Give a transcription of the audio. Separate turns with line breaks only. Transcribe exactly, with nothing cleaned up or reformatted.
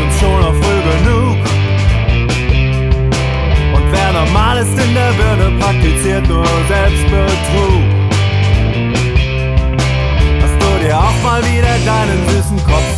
uns schon auf früh genug. Und wer normal ist in der Birne, praktiziert nur Selbstbetrug. Hast du dir auch mal wieder deinen süßen Kopf